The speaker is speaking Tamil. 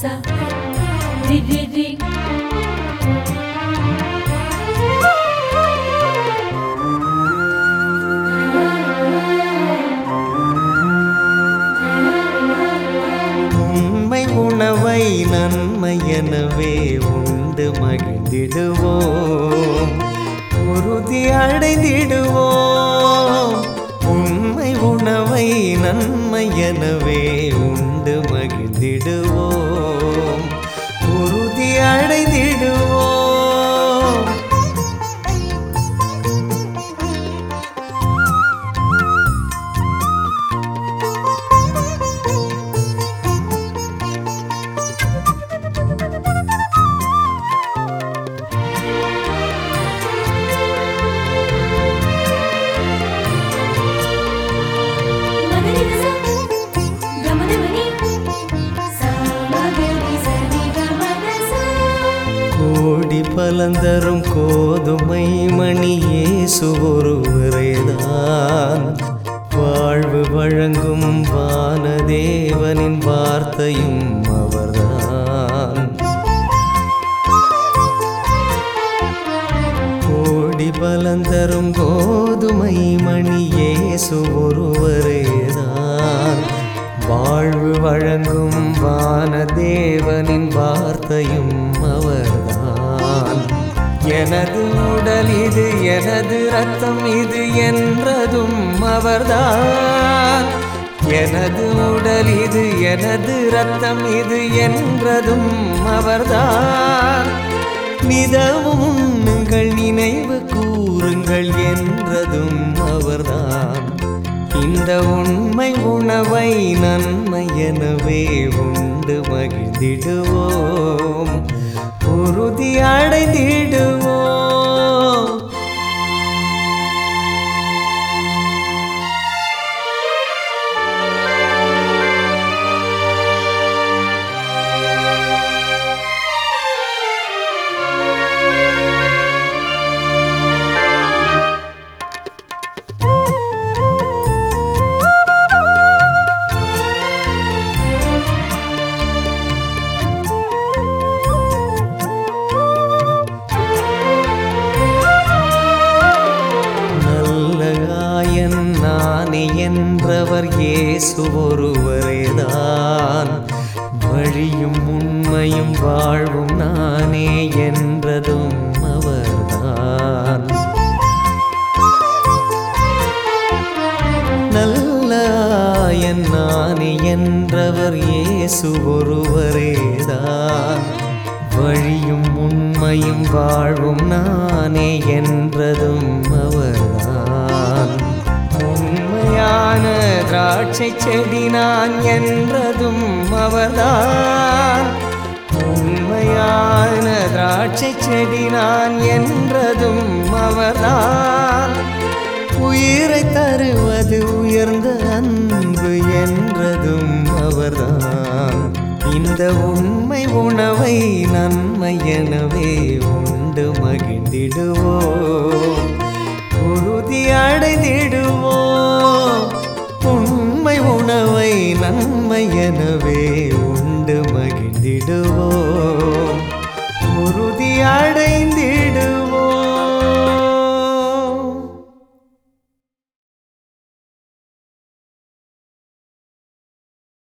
sa ri ri ri. உண்மை உணவை நன்மையெனவே உண்டு மகிழ்ந்திடுவோம், உறுதி அடைந்திடுவோம். உண்மை உணவை நன்மையெனவே உண்டு மகிழ்ந்திடுவோம், உறுதி அடைந்திடுவோம். கோடி பலந்தரும் கோதுமை மணி இயேசு ஒருவரேதான், வாழ்வு வழங்கும் வானதேவனின் வார்த்தையும் அவர்தான். கோடி பலந்தரும் கோதுமை மணி இயேசு ஒருவரேதான், வாழ்வு வழங்கும் வானதேவனின் வார்த்தையும் அவர்தான். எனது உடல் இது, எனது ரத்தம் இது என்றதும் அவர்தான். எனது உடல் இது, எனது ரத்தம் இது என்றதும் அவர்தான். நிதமும் உண்ணுங்கள், நினைவு கூறுங்கள் என்றதும் அவர்தான். இந்த உண்மை உணவை நன்மையெனவே உண்டு மகிழ்ந்திடுவோம், உறுதி அடைந்திடுவோம். நானே என்றவர் இயேசு ஒருவரேதான், வழியும் உண்மையும் வாழ்வும் நானே என்றதும் அவர்தான். நல்ல ஆயன் நானே என்றவர் இயேசு ஒருவரேதான், வழியும் உண்மையும் வாழ்வும் நானே என்றதும் அவர்தான். உண்மையான திராட்சை செடி நான் என்றதும் அவர்தான். உண்மையான திராட்சை செடி நான் என்றதும் அவர்தான். உயிரை தருவது உயர்ந்த அன்பு என்றதும் அவர்தான். இந்த உண்மை உணவை நன்மையெனவே உண்டு மகிழ்ந்திடுவோம், உறுதி அடைந்திடுவோம். உண்மை உணவை நன்மையெனவே உண்டு மகிழ்ந்திடுவோம், உறுதி அடைந்திடுவோம்.